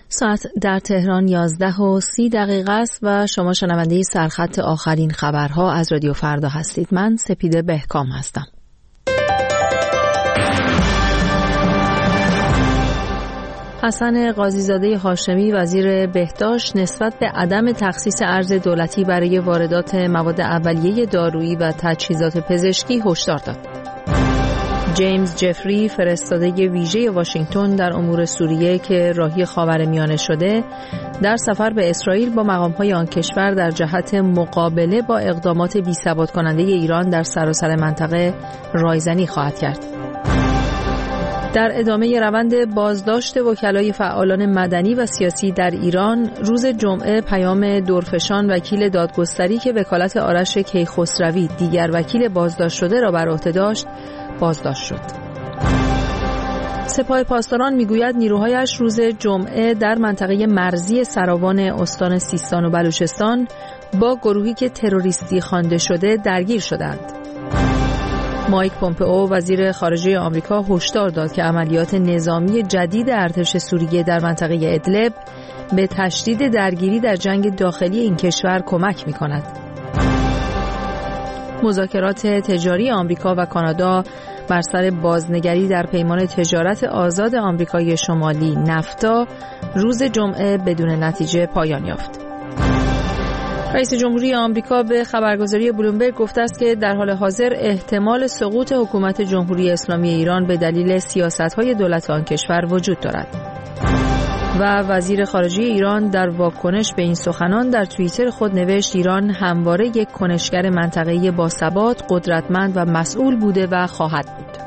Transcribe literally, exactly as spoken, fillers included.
ساعت در تهران یازده و سی دقیقه است و شما شنونده سرخط آخرین خبرها از رادیو فردا هستید. من سپیده بهکام هستم. حسن قاضیزاده هاشمی وزیر بهداشت نسبت به عدم تخصیص ارز دولتی برای واردات مواد اولیه دارویی و تجهیزات پزشکی هشدار داد. جیمز جفری فرستاده ویژه واشنگتن در امور سوریه که راهی خاورمیانه شده در سفر به اسرائیل با مقام‌های آن کشور در جهت مقابله با اقدامات بی‌ثبات کننده ایران در سراسر منطقه رایزنی خواهد کرد. در ادامه روند بازداشت وکلای فعالان مدنی و سیاسی در ایران، روز جمعه پیام دورفشان وکیل دادگستری که وکالت آرش کیخسروی دیگر وکیل بازداشت شده را بر عهده داشت بازداشت شد. سپاه پاسداران میگوید نیروهایش روز جمعه در منطقه مرزی سراوان استان سیستان و بلوچستان با گروهی که تروریستی خوانده شده درگیر شدند. مایک پومپئو وزیر خارجه آمریکا هشدار داد که عملیات نظامی جدید ارتش سوریه در منطقه ادلب به تشدید درگیری در جنگ داخلی این کشور کمک می‌کند. مذاکرات تجاری آمریکا و کانادا بر سر بازنگری در پیمان تجارت آزاد آمریکای شمالی نفتا روز جمعه بدون نتیجه پایان یافت. رئیس جمهوری آمریکا به خبرگزاری بلومبرگ گفته است که در حال حاضر احتمال سقوط حکومت جمهوری اسلامی ایران به دلیل سیاست‌های دولت آن کشور وجود دارد. و وزیر خارجه ایران در واکنش به این سخنان در توییتر خود نوشت ایران همواره یک کنشگر منطقه‌ای باثبات، قدرتمند و مسئول بوده و خواهد بود.